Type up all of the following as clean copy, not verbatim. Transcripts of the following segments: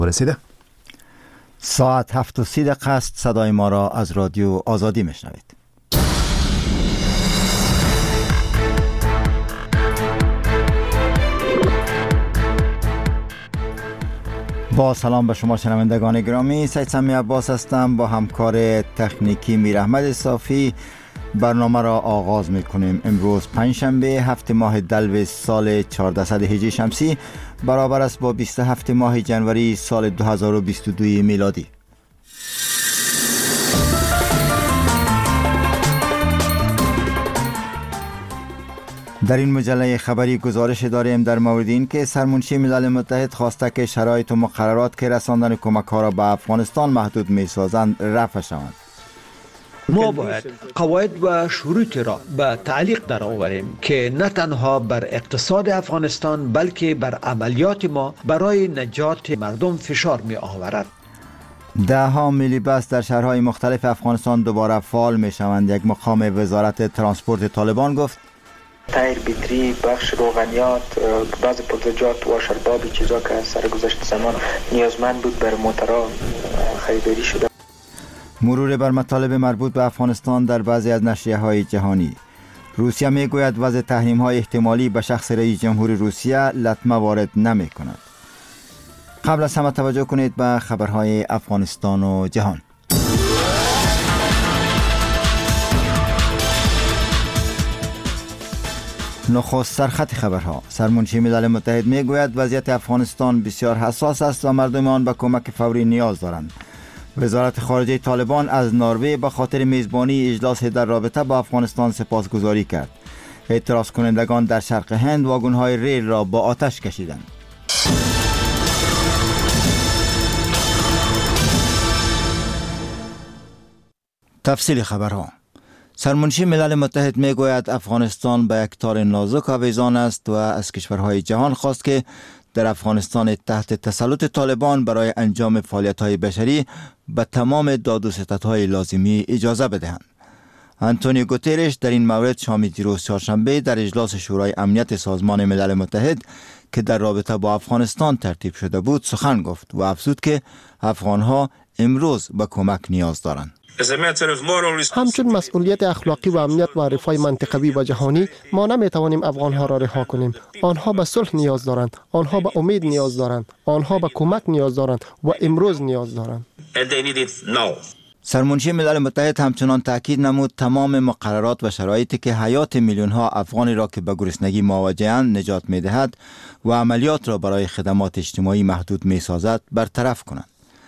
رسیده. ساعت 7:30 است. صدای ما را از رادیو آزادی میشنوید. با سلام به شما شنوندگان گرامی، سید سمی عباس هستم. با همکار تکنیکی میر احمد صافی برنامه را آغاز میکنیم. امروز پنجشنبه 7 ماه دلو سال 1400 هجری شمسی برابر است با 27 ماه جنوری سال 2022 میلادی. در این مجله خبری گزارش داریم در مورد این که سرمنشی ملل متحد خواسته که شرایط و مقررات که رساندن کمک ها را به افغانستان محدود می سازند رفع شوند. ما باید قواعد و شروط را به تعلیق در آوریم که نه تنها بر اقتصاد افغانستان بلکه بر عملیات ما برای نجات مردم فشار می آورد. ده ها میلی بس در شهرهای مختلف افغانستان دوباره فعال می شوند. یک مقام وزارت ترانسپورت طالبان گفت تایر، بیتری، بخش روغنیات، بعض پودرجات و شربابی چیزا که از سرگذشت زمان نیازمند بود بر موترها خریداری شده. مرور بر مطالب مربوط به افغانستان در بعضی از نشریه‌های جهانی. روسیه میگوید وضع تحریم‌های احتمالی به شخص رئیس جمهور روسیه لطمه وارد نمی‌کند. قبل از همه توجه کنید به خبرهای افغانستان و جهان. نخست سرخط خبرها. سرمنشی ملل متحد میگوید وضعیت افغانستان بسیار حساس است و مردم آن به کمک فوری نیاز دارند. وزارت خارجه طالبان از نروژ به خاطر میزبانی اجلاس در رابطه با افغانستان سپاسگزاری کرد. اعتراض کنندگان در شرق هند واگن‌های ریل را با آتش کشیدند. تفصیل خبرها. سرمنشی ملل متحد میگوید افغانستان به یک تار نازک آویزان است و از کشورهای جهان خواست که در افغانستان تحت تسلط طالبان برای انجام فعالیت‌های بشری به تمام داد و ستدهای لازمی اجازه بدهند. آنتونیو گوترش در این مورد شام دیروز چهارشنبه در اجلاس شورای امنیت سازمان ملل متحد که در رابطه با افغانستان ترتیب شده بود سخن گفت و افزود که افغان‌ها امروز به کمک نیاز دارند. همچون مسئولیت اخلاقی و امنیت و رفاه منطقوی و جهانی ما نمیتوانیم افغانها را رها کنیم. آنها به صلح نیاز دارند، آنها به امید نیاز دارند، آنها به کمک نیاز دارند و امروز نیاز دارند. سرمنشی ملل متحد همچنان تاکید نمود تمام مقررات و شرایطی که حیات میلیون ها افغانی را که به گرسنگی مواجه‌اند نجات می‌دهد و عملیات را برای خدمات اجتماعی محدود می‌سازد برطرف کنند.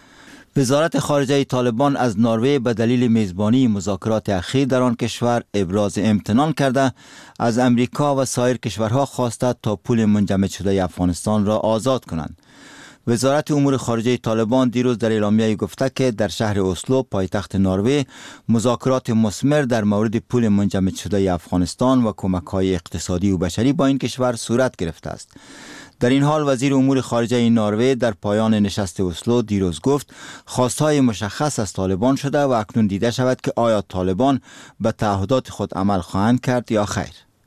وزارت خارجه طالبان از نروژ به دلیل میزبانی مذاکرات اخیر در آن کشور ابراز امتنان کرده از امریکا و سایر کشورها خواسته تا پول منجمد شده افغانستان را آزاد کنند. وزارت امور خارجه طالبان دیروز در اعلامیه گفته که در شهر اسلو پایتخت نروژ مذاکرات مثمر در مورد پول منجمد شده افغانستان و کمک‌های اقتصادی و بشری با این کشور صورت گرفته است. در این حال وزیر امور خارجه نروژ در پایان نشست اسلو دیروز گفت خواستهای مشخص از طالبان شده و اکنون دیده شود که آیا طالبان به تعهدات خود عمل خواهند کرد یا خیر.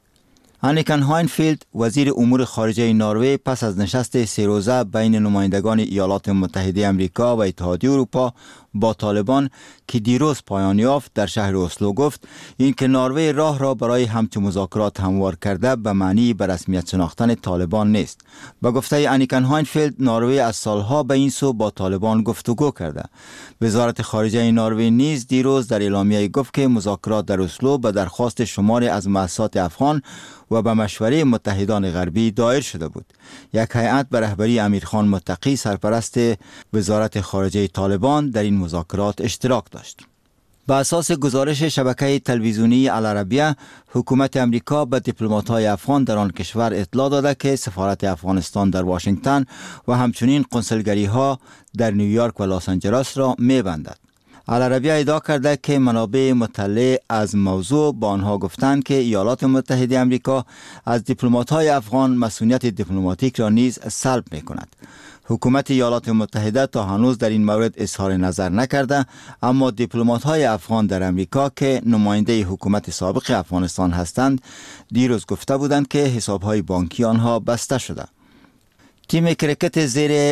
انیکن هاینفیلد وزیر امور خارجه نروژ پس از نشست 3 روزه بین نمایندگان ایالات متحده آمریکا و اتحادیه اروپا با طالبان که دیروز پایان یافت در شهر اسلو گفت اینکه نروژ راه را برای همچون مذاکرات هموار کرده به معنی به رسمیت شناختن طالبان نیست. به گفته انیکن هاینفیلد نروژ از سالها به این سو با طالبان گفتگو کرده. وزارت خارجه نروژ نیز دیروز در اعلامیه گفت که مذاکرات در اسلو به درخواست شماری از مؤسسات افغان و به مشوره متحدان غربی دایر شده بود. یک هیئت به رهبری امیرخان متقی سرپرست وزارت خارجه طالبان در این مذاکرات اشتراک داشت. به اساس گزارش شبکه تلویزیونی العربیه، حکومت امریکا به دیپلمات‌های افغان در آن کشور اطلاع داده که سفارت افغانستان در واشنگتن و همچنین قنسولگری‌ها در نیویورک و لس آنجلس را می‌بندد. العربیه ادعا کرده که منابع مطلع از موضوع با آنها گفتند که ایالات متحده آمریکا از دیپلمات‌های افغان مسئولیت دیپلماتیک را نیز سلب می‌کند. حکومت ایالات متحده تا هنوز در این مورد اظهار نظر نکرده، اما دیپلمات‌های افغان در امریکا که نماینده حکومت سابق افغانستان هستند دیروز گفته بودند که حساب‌های بانکی آنها بسته شده. تیم کرکت زیر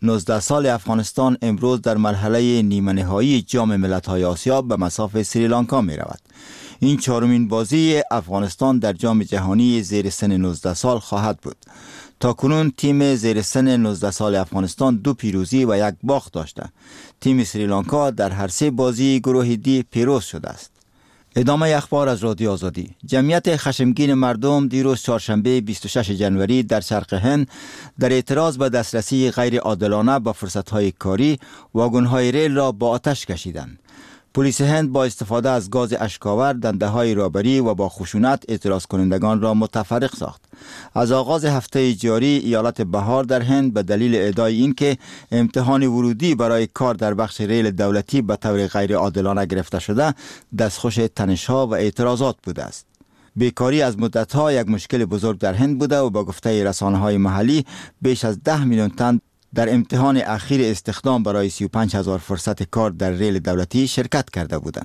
19 سال افغانستان امروز در مرحله نیمه نهایی جام ملت‌های آسیا به مصاف سریلانکا می رود. این چهارمین بازی افغانستان در جام جهانی زیر سن 19 سال خواهد بود. تاکنون تیم زیر سن 19 سال افغانستان 2 پیروزی و 1 باخت داشته. تیم سریلانکا در هر 3 بازی گروه دی پیروز شده است. ادامه اخبار از رادیو آزادی. جمعیت خشمگین مردم دیروز چهارشنبه 26 جنوری در شرق هند در اعتراض به دسترسی غیر عادلانه به فرصت‌های کاری واگن‌های ریل را با آتش کشیدند. پلیس هند با استفاده از گاز اشک‌آور، دنده‌های رابری و با خشونت اعتراض کنندگان را متفرق ساخت. از آغاز هفته جاری ایالت بهار در هند به دلیل ادعای اینکه امتحان ورودی برای کار در بخش ریل دولتی به طور غیر عادلانه گرفته شده، دستخوش تنش‌ها و اعتراضات بوده است. بیکاری از مدت‌ها یک مشکل بزرگ در هند بوده و با گفته رسانه‌های محلی بیش از 10 میلیون تن در امتحان اخیر استخدام برای 35,000 فرصت کار در ریل دولتی شرکت کرده بودند.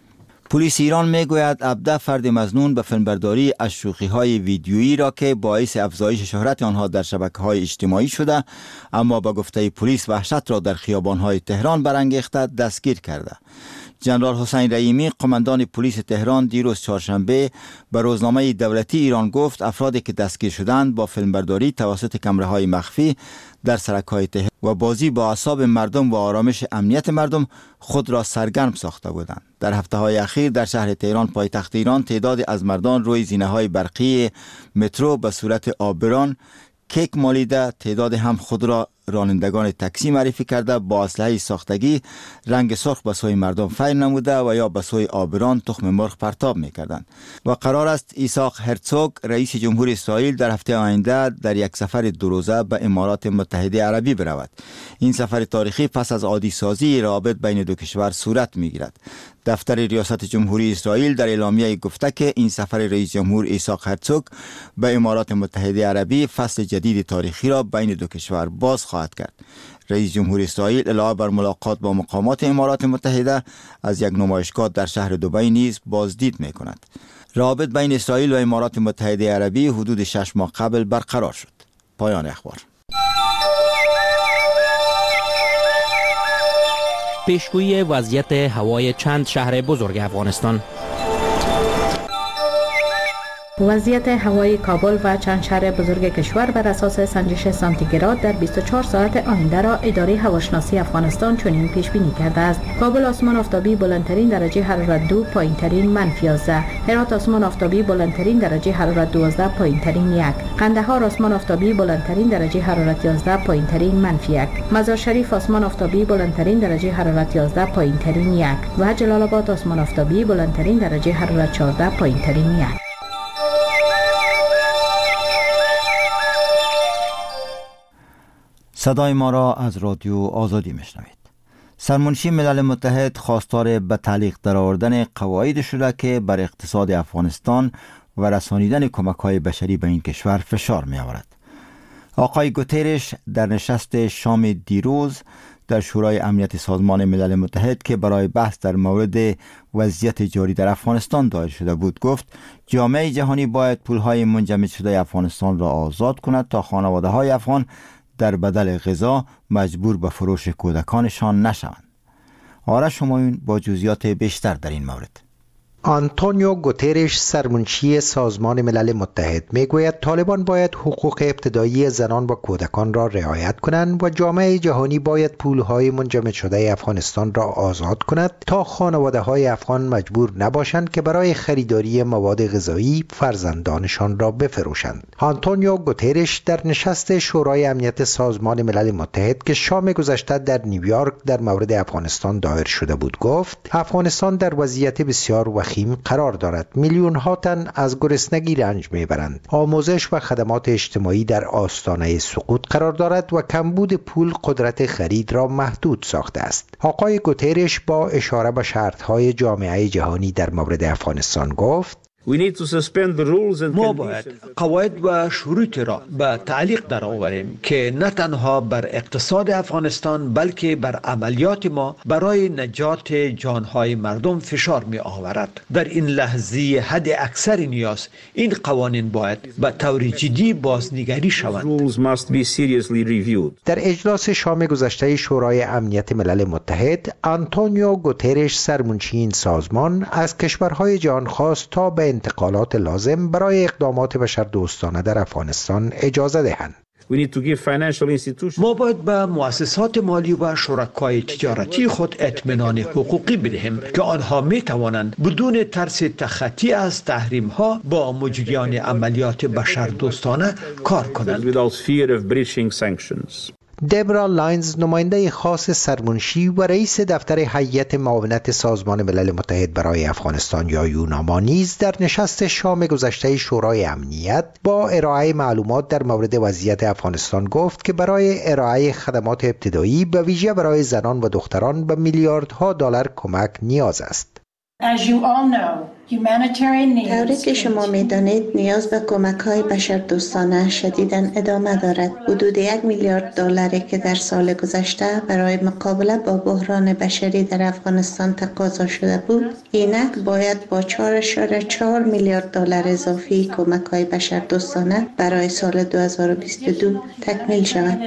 پلیس ایران میگوید 17 فرد مظنون به فیلمبرداری از شوخی‌های ویدیویی را که باعث افزایش شهرت آنها در شبکه‌های اجتماعی شده، اما با گفته پلیس وحشت را در خیابان‌های تهران برانگیخته دستگیر کرده. جنرال حسین رحیمی قماندان پلیس تهران دیروز چهارشنبه به روزنامه دولتی ایران گفت افرادی که دستگیر شدند با فیلمبرداری توسط کامراهای مخفی در سرک‌های تهران و بازی با اعصاب مردم و آرامش امنیت مردم خود را سرگرم ساخته بودند. در هفته‌های اخیر در شهر تهران پایتخت ایران تعدادی از مردان روی زینه‌های برقی مترو به صورت آبران کیک مالیده، تعداد هم خود را رانندگان تاکسی معرفی کرده با اسلحه ساختگی رنگ سرخ به سوی مردم فیر نموده و یا به سوی آبران تخم مرغ پرتاب می‌کردند. و قرار است ایساق هرتزوگ رئیس جمهور اسرائیل در هفته آینده در یک سفر 2 روزه به امارات متحده عربی برود. این سفر تاریخی پس از عادی سازی روابط بین دو کشور صورت می‌گیرد. دفتر ریاست جمهوری اسرائیل در اعلامیه گفته که این سفر رئیس جمهور ایساق هرتزوگ به امارات متحده عربی فصل جدید تاریخی را بین دو کشور باز خواهد کرد. رئیس جمهور اسرائیل علاوه بر ملاقات با مقامات امارات متحده از یک نمایشگاه در شهر دبی نیز بازدید می‌کند. روابط بین اسرائیل و امارات متحده عربی حدود 6 ماه قبل برقرار شد. پایان اخبار. پیشگویی وضعیت هوای چند شهر بزرگ افغانستان. وضعیت هوای کابل و چند شهر بزرگ کشور بر اساس سنجش سانتیگراد در 24 ساعت آینده را اداره هواشناسی افغانستان چنین پیش بینی کرده است. کابل آسمان آفتابی بلندترین درجه حرارت 2، پایینترین -11. هرات آسمان آفتابی بلندترین درجه حرارت 12، پایینترین 1. قندهار آسمان آفتابی بلندترین درجه حرارت 11، پایینترین -1. مزار شریف آسمان آفتابی بلندترین درجه حرارت 11، پایینترین 1. و جلال آباد آسمان آفتابی بلندترین درجه حرارت 14، پایینترین 1. صدای ما را از رادیو آزادی میشنوید. سرمنشی ملل متحد خواستار به تعلیق درآوردن قواعد شده که بر اقتصاد افغانستان و رسانیدن کمک‌های بشری به این کشور فشار می آورد. آقای گوترش در نشست شام دیروز در شورای امنیت سازمان ملل متحد که برای بحث در مورد وضعیت جاری در افغانستان دایر شده بود گفت جامعه جهانی باید پولهای منجمد شده افغانستان را آزاد کند تا خانواده‌های افغان در بدل غذا مجبور به فروش کودکانشان نشوند. آرش همایون با جزئیات بیشتر در این مورد. آنتونیو گوترش سرمنشی سازمان ملل متحد میگوید طالبان باید حقوق ابتدایی زنان و کودکان را رعایت کنند و جامعه جهانی باید پولهای منجمد شده افغانستان را آزاد کند تا خانواده‌های افغان مجبور نباشند که برای خریداری مواد غذایی فرزندانشان را بفروشند. آنتونیو گوترش در نشست شورای امنیت سازمان ملل متحد که شام گذشته در نیویورک در مورد افغانستان دایر شده بود گفت افغانستان در وضعیت بسیار وخیم قرار دارد. میلیون ها تن از گرسنگی رنج میبرند. آموزش و خدمات اجتماعی در آستانه سقوط قرار دارد و کمبود پول قدرت خرید را محدود ساخته است. آقای گوترش با اشاره به شرط‌های جامعه جهانی در مورد افغانستان گفت ما باید قواعد و شروط را به تعلیق در آوریم که نه تنها بر اقتصاد افغانستان بلکه بر عملیات ما برای نجات جانهای مردم فشار می آورد. در این لحظه حد اکثر نیاز این قوانین باید به طور جدی بازنگری شوند. در اجلاس شام گذشته شورای امنیت ملل متحد، آنتونیو گوترش سرمنشی این سازمان از کشورهای جهان خواست تا به انتقالات لازم برای اقدامات بشردوستانه در افغانستان اجازه دهند. ما باید به مؤسسات مالی و شرکای تجارتی خود اطمینان حقوقی بدهیم که آنها می توانند بدون ترس تخطی از تحریم ها با مجریان عملیات بشردوستانه کار کنند. دبرا لاینز، نماینده خاص سرمنشی و رئیس دفتر هیئت معاونت سازمان ملل متحد برای افغانستان یا یوناما نیز در نشست شام گذشته شورای امنیت با ارائه معلومات در مورد وضعیت افغانستان گفت که برای ارائه خدمات ابتدایی به ویژه برای زنان و دختران به میلیاردها دلار کمک نیاز است. طوری که شما می‌دانید نیاز به کمک‌های بشردوستانه شدیداً ادامه دارد. حدود 1 میلیارد دلاری که در سال گذشته برای مقابله با بحران بشری در افغانستان تقاضا شده بود، اینک باید با 4.4 میلیارد دلار اضافی کمک‌های بشردوستانه برای سال 2022 تکمیل شود.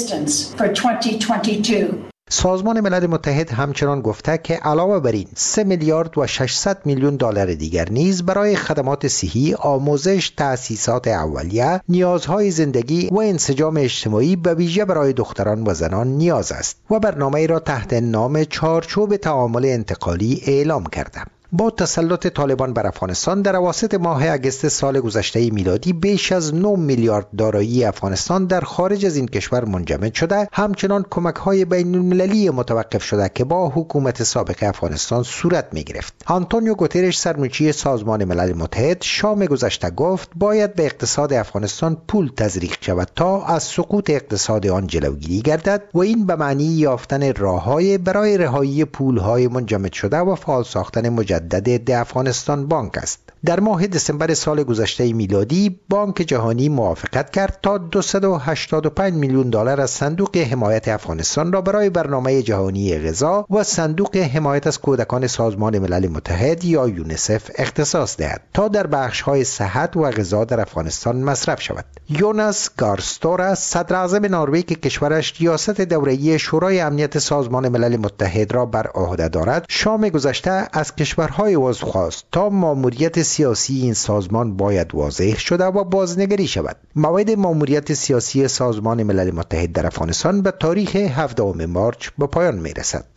سازمان ملل متحد همچنان گفته که علاوه بر این 3 میلیارد و 600 میلیون دلار دیگر نیز برای خدمات صحی، آموزش، تأسیسات اولیه، نیازهای زندگی و انسجام اجتماعی به ویژه برای دختران و زنان نیاز است و برنامه‌ای را تحت نام چارچوب تعامل انتقالی اعلام کرده. با تسلط طالبان بر افغانستان در اواسط ماه اگست سال گذشته میلادی بیش از 9 میلیارد دارایی افغانستان در خارج از این کشور منجمد شده، همچنان کمک‌های بین‌المللی متوقف شده که با حکومت سابق افغانستان صورت می‌گرفت. آنتونیو گوترش سرمنشی سازمان ملل متحد شام گذشته گفت باید به اقتصاد افغانستان پول تزریق شود تا از سقوط اقتصاد آن جلوگیری گردد و این به معنی یافتن راه‌های برای رهایی پول‌های منجمد شده و فعال ساختن مجدد افغانستان بانک است. در ماه دسامبر سال گذشته میلادی بانک جهانی موافقت کرد تا 285 میلیون دلار از صندوق حمایت افغانستان را برای برنامه جهانی غذا و صندوق حمایت از کودکان سازمان ملل متحد یا یونیسف اختصاص دهد تا در بخش‌های صحت و غذا در افغانستان مصرف شود. یوناس گارستورا، صدر اعظم نروژ که کشورش ریاست دوره‌ای شورای امنیت سازمان ملل متحد را بر عهده دارد، شام گذشته از کشورهای عضو خواست تا ماموریت سیاسی این سازمان باید واضح شده و بازنگری شود. موعد ماموریت سیاسی سازمان ملل متحد در افغانستان به تاریخ 17 مارس به پایان میرسد.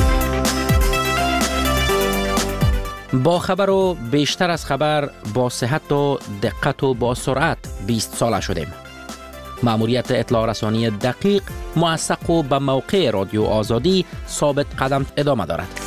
با خبر و بیشتر از خبر، با صحت و دقت و با سرعت 20 ساله شدیم. ماموریت اطلاع رسانی دقیق، موثق و به موقع رادیو آزادی ثابت قدم ادامه دارد.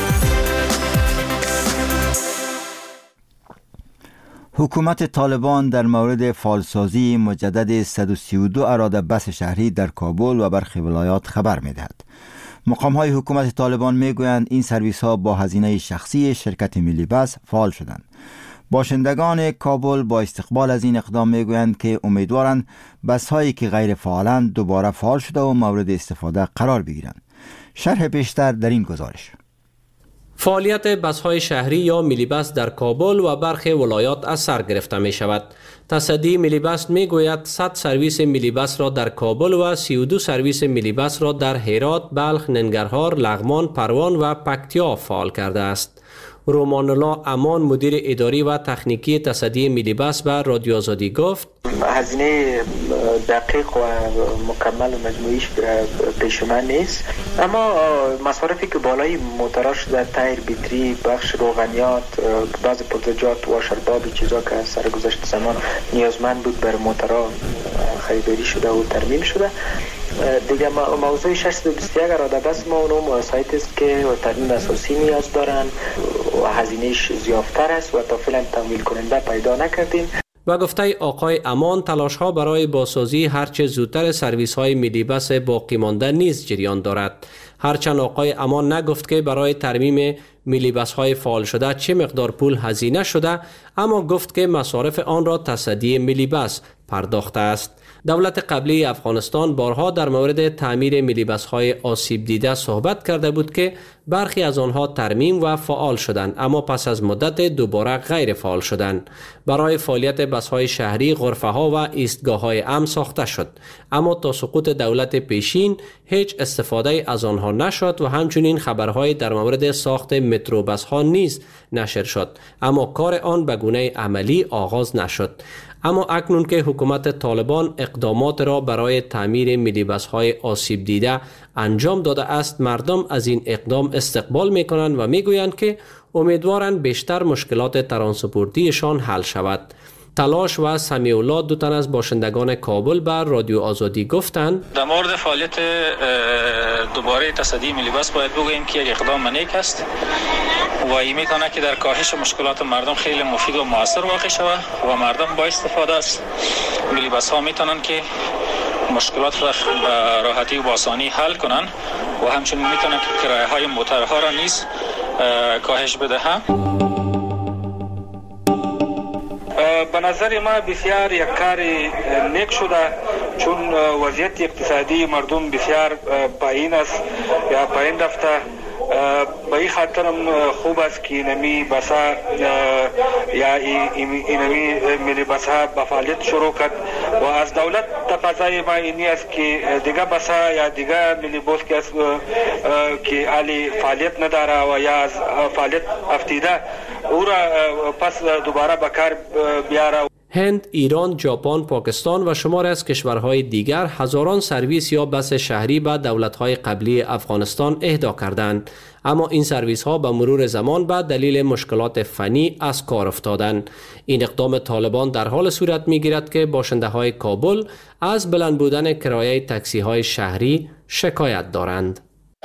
حکومت طالبان در مورد فعالسازی مجدد 132 اراده بس شهری در کابل و برخی ولایات خبر می‌دهد. مقام‌های حکومت طالبان می‌گویند این سرویس‌ها با هزینه شخصی شرکت ملی بس فعال شدند. باشندگان کابل با استقبال از این اقدام می‌گویند که امیدوارند بس‌هایی که غیر فعالند دوباره فعال شده و مورد استفاده قرار بگیرند. شرح بیشتر در این گزارش. فعالیت بس‌های شهری یا میلی بس در کابل و برخی ولایات از سر گرفته می شود. تصدی میلی بس می گوید 100 سرویس میلی بس را در کابل و 32 سرویس میلی بس را در هرات، بلخ، ننگرهار، لغمان، پروان و پکتیا فعال کرده است. رومان الله امان، مدیر اداری و تکنیکی تصدی میلی بس به رادیو آزادی گفت هزینه دقیق و مکمل و مجموعیش پیش من نیست، اما مصارفی که بالای موتورا شده، تایر، بیتری، بخش روغنیات، بعض پرزجات، واشربابی، چیزا که از سر گذشت زمان نیازمند بود بر موتورا خریداری شده و ترمیم شده. دیگه موضوع 621 اراده بس ما اونم سایت است که ترمیم اساسی نیاز دارن و هزینهش زیادتر است و تا فعلا تمویل کننده پیدا نکردیم. و گفته آقای امان، تلاش ها برای بازسازی هرچه زودتر سرویس های میلی بس باقی مانده نیز جریان دارد. هرچند آقای امان نگفت که برای ترمیم ملی بس های فعال شده چه مقدار پول هزینه شده، اما گفت که مصارف آن را تصدی ملی بس پرداخته است. دولت قبلی افغانستان بارها در مورد تعمیر ملی بس های آسیب دیده صحبت کرده بود که برخی از آنها ترمیم و فعال شدند، اما پس از مدت دوباره غیر فعال شدند. برای فعالیت بس های شهری غرفه ها و ایستگاه های امن ساخته شد، اما تا سقوط دولت پیشین هیچ استفاده از آنها نشد و همچنین خبرهای در مورد ساخت مترو بس ها نیز نشر شد، اما کار آن به گونه عملی آغاز نشد. اما اکنون که حکومت طالبان اقدامات را برای تعمیر ملی بس های آسیب دیده انجام داده است، مردم از این اقدام استقبال می کنند و می گویند که امیدوارند بیشتر مشکلات ترانسپورتیشان حل شود. تلاش و سمیع الله، دو تن از باشندگان کابل، بر رادیو آزادی گفتند در مورد فعالیت دوباره تصدی ملی بس باید بگوییم که یک اقدام نیک است و این میتونه که در کاهش مشکلات مردم خیلی مفید و موثر واقع شود و مردم با استفاده از ملی بس ها میتونن که مشکلات را به راحتی و با آسانی حل کنن و همچنین میتونن که کرایه های موترها را نیز کاهش بدهند. به نظر ما بسیار یک کار نیک شده، چون وضعیت اقتصادی مردم بسیار پایین است یا پایین رفته. به این خاطر خوب است که اینمی بسا یا اینمی ملی بسا به فعالیت شروع کرد و از دولت تقاضای ما اینی است که دیگه بسا یا دیگه ملی بس که علی فعالیت نداره و یا از فعالیت افتیده او را پس دوباره به کار بیاره. هند، ایران، ژاپن، پاکستان و شماری از کشورهای دیگر هزاران سرویس یا بس شهری به دولت‌های قبلی افغانستان اهدا کردند، اما این سرویس ها به مرور زمان به دلیل مشکلات فنی از کار افتادند. این اقدام طالبان در حال صورت می‌گیرد که باشنده های کابل از بلند بودن کرایه تاکسی های شهری شکایت دارند.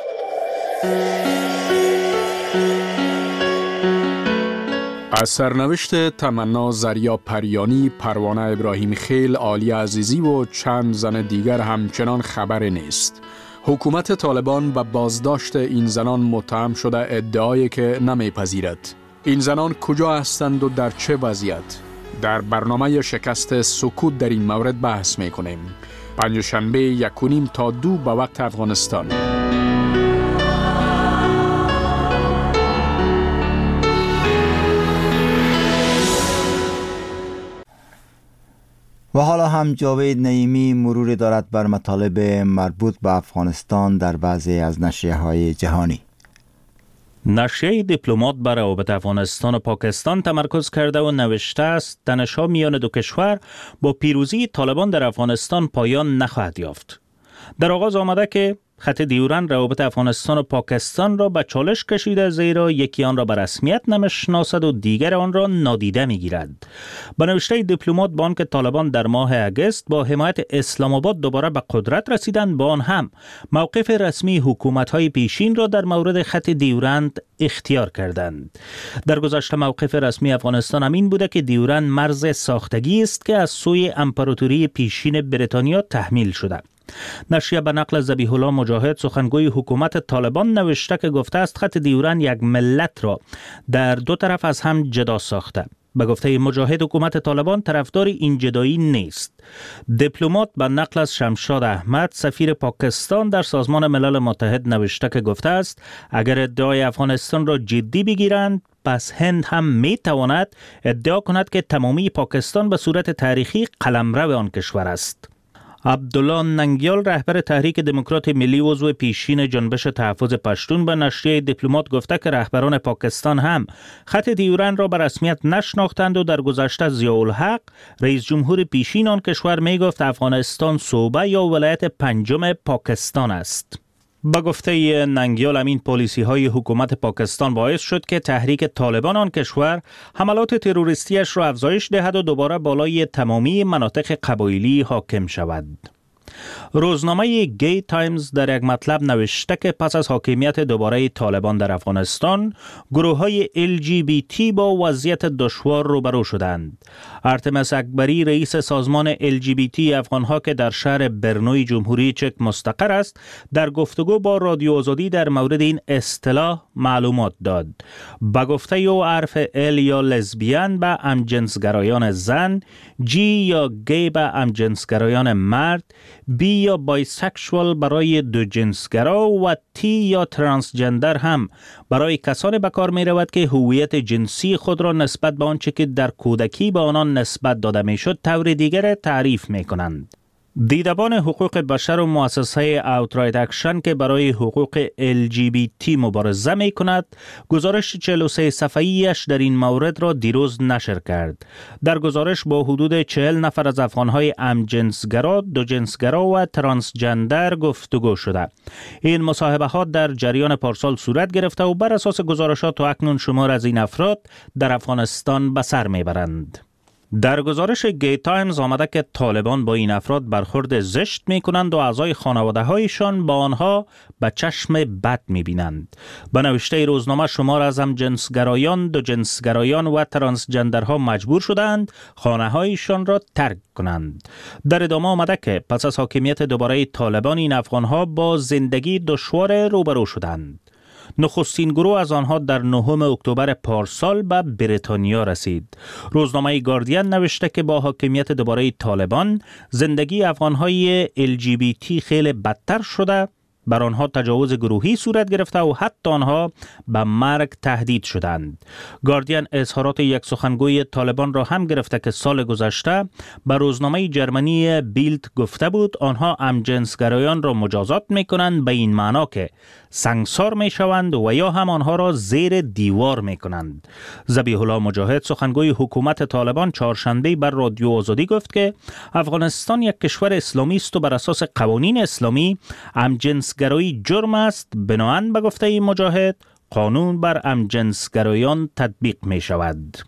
از سرنوشت تمنا زریا پریانی، پروانه ابراهیم خیل، عالی عزیزی و چند زن دیگر همچنان خبری نیست. حکومت طالبان به بازداشت این زنان متهم شده، ادعایی که نمیپذیرد. این زنان کجا هستند و در چه وضعیت؟ در برنامه شکست سکوت در این مورد بحث میکنیم. پنجشنبه 1:30 تا 2 به وقت افغانستان. و حالا هم جاوید نعیمی مرور دارد بر مطالب مربوط به افغانستان در بعضی از نشریه‌های جهانی. نشریه دیپلمات بر روابط افغانستان و پاکستان تمرکز کرده و نوشته است تنش‌ها میان دو کشور با پیروزی طالبان در افغانستان پایان نخواهد یافت. در آغاز آمده که خط دیورند روابط افغانستان و پاکستان را به چالش کشیده، زیرا یکی آن را به رسمیت نمیشناسد و دیگر آن را نادیده میگیرد. با نوشته دیپلمات با آنکه طالبان در ماه اگست با حمایت اسلام آباد دوباره به قدرت رسیدند، با آن هم موقف رسمی حکومت‌های پیشین را در مورد خط دیورند اختیار کردند. در گذشته موقف رسمی افغانستان همین بوده که دیورند مرز ساختگی است که از سوی امپراتوری پیشین بریتانیا تحمیل شده. نشریه به نقل ذبیح الله مجاهد، سخنگوی حکومت طالبان، نوشته که گفته است خط دیورند یک ملت را در دو طرف از هم جدا ساخته. به گفته مجاهد حکومت طالبان طرفدار این جدایی نیست. دیپلمات به نقل از شمشاد احمد، سفیر پاکستان در سازمان ملل متحد، نوشته که گفته است اگر ادعای افغانستان را جدی بگیرند، پس هند هم می تواند ادعا کند که تمامی پاکستان به صورت تاریخی قلمرو آن کشور است. عبدالله ننگیال، رهبر تحریک دموکرات ملی عضو پیشین جنبش تحفظ پشتون، به نشریه دیپلمات گفته که رهبران پاکستان هم خط دیورند را به رسمیت نشناختند و در گذشته ضیاءالحق، رئیس جمهور پیشین آن کشور، می گفت افغانستان صوبه یا ولایت پنجم پاکستان است. با گفته ننگیال، امین پالیسی های حکومت پاکستان باعث شد که تحریک طالبان آن کشور حملات تروریستیش را افزایش دهد و دوباره بالای تمامی مناطق قبایلی حاکم شود. روزنامه گی تایمز در یک مطلب نوشته که پس از حاکمیت دوباره طالبان در افغانستان، گروه‌های LGBT با وضعیت دشوار روبرو شدند. ارتمس اکبری، رئیس سازمان LGBT افغانها که در شهر برنوی جمهوری چک مستقر است، در گفتگو با رادیو آزادی در مورد این اصطلاح معلومات داد. با گفته او حرف ال یا لزبیان به همجنسگرایان زن، جی یا گی به همجنسگرایان مرد، بی یا بایسکشوال برای دو جنسگرا و تی یا ترانسجندر هم برای کسانی به کار می رود که هویت جنسی خود را نسبت به آنچه که در کودکی به آنان نسبت داده می شد طور دیگر تعریف می کنند. دیدبان حقوق بشر و مؤسسه اوترایت اکشن که برای حقوق LGBT مبارزه می کند، گزارش 43 صفحه‌ایش در این مورد را دیروز نشر کرد. در گزارش با حدود 40 نفر از افغانهای همجنسگرا، دو جنسگرا و ترانسجندر گفتگو شده. این مصاحبه ها در جریان پارسال صورت گرفته و بر اساس گزارشات تا اکنون شمار از این افراد در افغانستان به سر می برند. در گزارش گی تایمز آمده که طالبان با این افراد برخورد زشت می کنند و اعضای خانواده هایشان با آنها به چشم بد می بینند. به نوشته روزنامه شمار از هم جنسگرایان، دو جنسگرایان و ترانسجندرها مجبور شدند خانه هایشان را ترک کنند. در ادامه آمده که پس از حاکمیت دوباره طالبان این افغانها با زندگی دشوار روبرو شدند. نخستین گروه از آنها در 9 اکتبر پارسال به بریتانیا رسید. روزنامه گاردین نوشته که با حاکمیت دوباره طالبان زندگی افغانهای LGBT خیلی بدتر شده، بر آنها تجاوز گروهی صورت گرفته و حتی آنها به مرگ تهدید شدند. گاردین اظهارات یک سخنگوی طالبان را هم گرفته که سال گذشته به روزنامه جرمنی بیلد گفته بود آنها همجنسگرایان را مجازات می کنند به این معنا که سنگسار می شوند و یا هم آنها را زیر دیوار می کنند. ذبیح الله مجاهد سخنگوی حکومت طالبان چهارشنبه بر رادیو آزادی گفت که افغانستان یک کشور اسلامی است و بر اساس قوانین اسلامی همجنسگرایی جرم است. بنابراین به گفته مجاهد قانون بر همجنسگرایان تطبیق می شود.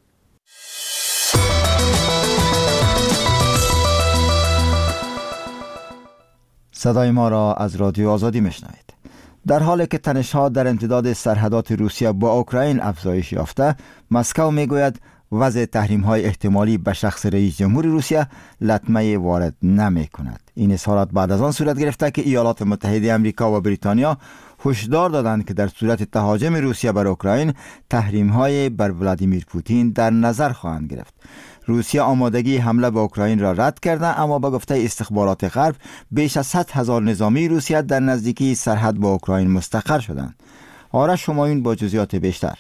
صدای ما را از رادیو آزادی میشنوید. در حالی که تنش‌ها در امتداد سرحدات روسیه با اوکراین افزایش یافته، مسکو میگوید وضع تحریم‌های احتمالی به شخص رئیس جمهور روسیه لطمه وارد نمی‌کند. این اظهارات بعد از آن صورت گرفته که ایالات متحده آمریکا و بریتانیا هشدار دادند که در صورت تهاجم روسیه بر اوکراین تحریم‌های بر ولادیمیر پوتین در نظر خواهند گرفت. روسیه آمادگی حمله به اوکراین را رد کرده، اما به گفته استخبارات غرب بیش از 100,000 نظامی روسیه در نزدیکی سرحد با اوکراین مستقر شدند. آرش شمایون با جزئیات بیشتر.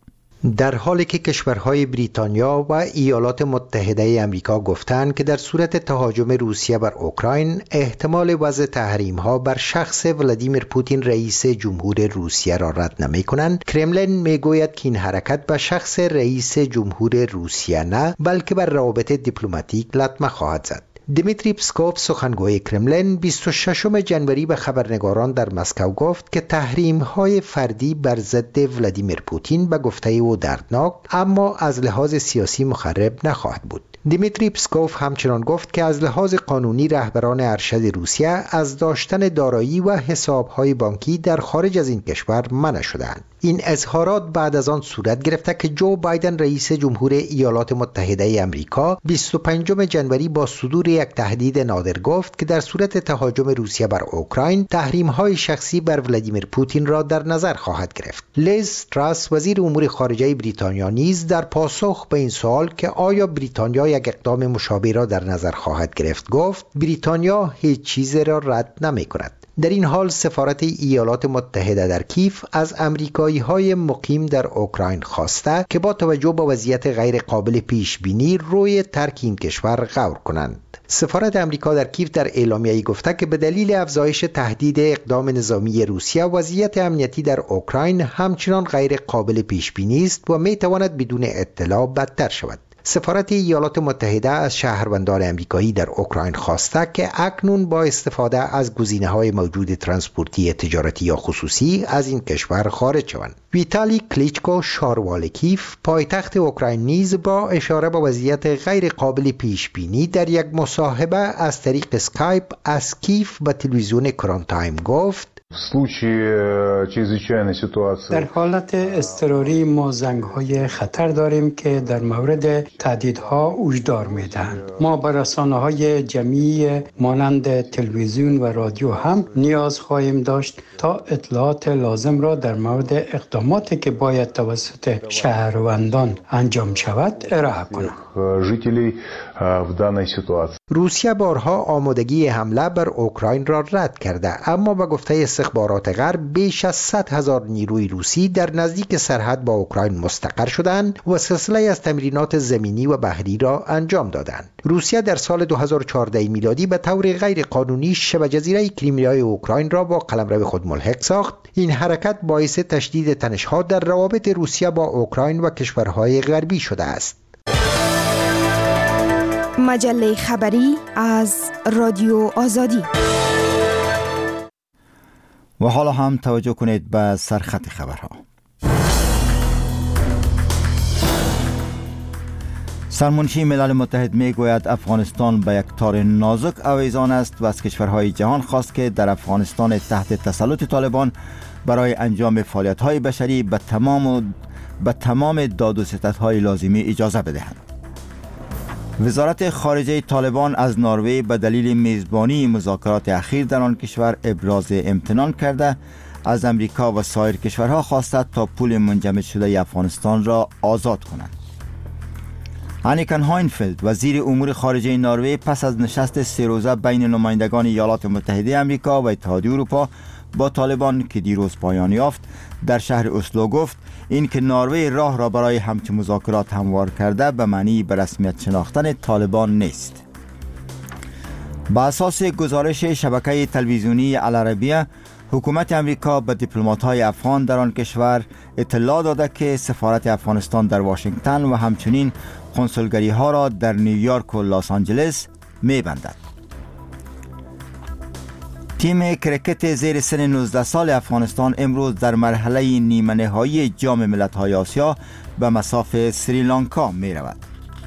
در حالی که کشورهای بریتانیا و ایالات متحده آمریکا گفتند که در صورت تهاجم روسیه بر اوکراین احتمال وضع تحریم‌ها بر شخص ولادیمیر پوتین رئیس جمهور روسیه را رد نمی‌کنند، کرملین میگوید که این حرکت به شخص رئیس جمهور روسیه نه بلکه بر روابط دیپلماتیک لطمه خواهد زد. دمیتری پسکوف سخنگوی کرملین 26 جنوری به خبرنگاران در مسکو گفت که تحریم‌های فردی بر ضد ولادیمیر پوتین به گفته او دردناک اما از لحاظ سیاسی مخرب نخواهد بود. دمیتری پسکوف همچنان گفت که از لحاظ قانونی رهبران ارشد روسیه از داشتن دارایی و حساب‌های بانکی در خارج از این کشور منع شدند. این اظهارات بعد از آن صورت گرفته که جو بایدن رئیس جمهور ایالات متحده آمریکا 25 جنوری با صدور یک تهدید نادر گفت که در صورت تهاجم روسیه بر اوکراین تحریم‌های شخصی بر ولادیمیر پوتین را در نظر خواهد گرفت. لیز تراس وزیر امور خارجه بریتانیا نیز در پاسخ به این سوال که آیا بریتانیا یک اقدام مشابه را در نظر خواهد گرفت گفت بریتانیا هیچ چیز را رد نمی‌کند. در این حال سفارت ایالات متحده در کیف از امریکایی‌های مقیم در اوکراین خواسته که با توجه به وضعیت غیر قابل پیش بینی روی ترک این کشور غور کنند. سفارت امریکا در کیف در اعلامیه‌ای گفته که به دلیل افزایش تهدید اقدام نظامی روسیه وضعیت امنیتی در اوکراین همچنان غیر قابل پیش بینی است و می‌تواند بدون اطلاع بدتر شود. سفارت ایالات متحده از شهروندان امریکایی در اوکراین خواسته که اکنون با استفاده از گزینه‌های موجود ترانسپورتی تجارتی یا خصوصی از این کشور خارج شوند. ویتالی کلیچکو شاروال کیف پایتخت اوکراین نیز با اشاره به وضعیت غیر قابل پیش بینی در یک مصاحبه از طریق اسکایپ از کیف به تلویزیون کرون تایم گفت: در حالت اضطراری ما زنگ‌های خطر داریم که در مورد تهدیدها هشدار می‌دهند. ما به رسانه‌های جمعی مانند تلویزیون و رادیو هم نیاز خواهیم داشت تا اطلاعات لازم را در مورد اقداماتی که باید توسط شهروندان انجام شود ارائه کنند. روسیه بارها آمادگی حمله بر اوکراین را رد کرده، اما به گفته استخبارات غرب بیش از 100,000 نیروی روسی در نزدیک سرحد با اوکراین مستقر شدند و سلسله از تمرینات زمینی و بحری را انجام دادند. روسیه در سال 2014 میلادی به طور غیر قانونی شبه جزیره کریمیا اوکراین را با قلمرو خود ملحق ساخت. این حرکت باعث تشدید تنش‌ها در روابط روسیه با اوکراین و کشورهای غربی شده است. مجله خبری از رادیو آزادی. و حالا هم توجه کنید به سرخط خبرها. سرمنشی ملل متحد می گوید افغانستان به یک تار نازک آویزان است و از کشورهای جهان خواست که در افغانستان تحت تسلط طالبان برای انجام فعالیت‌های بشری به تمام داد و ستدهای لازمی اجازه بدهند. وزارت خارجه طالبان از نروژ به دلیل میزبانی مذاکرات اخیر در آن کشور ابراز امتنان کرده از امریکا و سایر کشورها خواسته تا پول منجمد شده افغانستان را آزاد کنند. انیکن هاینفلد وزیر امور خارجه نروژ پس از نشست 3 روزه بین نمایندگان ایالات متحده امریکا و اتحادیه اروپا با طالبان که دیروز پایان یافت در شهر اسلو گفت این که نروژ راه را برای همچون مذاکرات هموار کرده به معنی به رسمیت شناختن طالبان نیست. با اساس گزارش شبکه تلویزیونی العربیه، حکومت امریکا به دیپلمات‌های افغان در آن کشور اطلاع داده که سفارت افغانستان در واشنگتن و همچنین کنسولگری‌ها را در نیویورک و لس آنجلس می‌بندد. تیم کرکت زیر سن 19 سال افغانستان امروز در مرحله نیمه نهایی جام ملت‌های آسیا به مصاف سریلانکا می رود.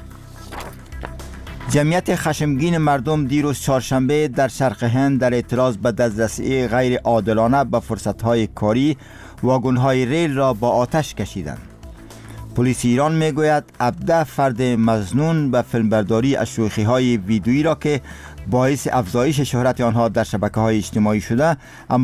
جمعیت خشمگین مردم دیروز چهارشنبه در شرق هند در اعتراض به دسترسی غیر عادلانه به فرصت‌های کاری واگن‌های ریل را با آتش کشیدند. پلیس ایران میگوید 17 فرد مظنون به فیلمبرداری از شوخی‌های ویدیویی را که باعث افزایش شهرت آنها در شبکه‌های اجتماعی شده اما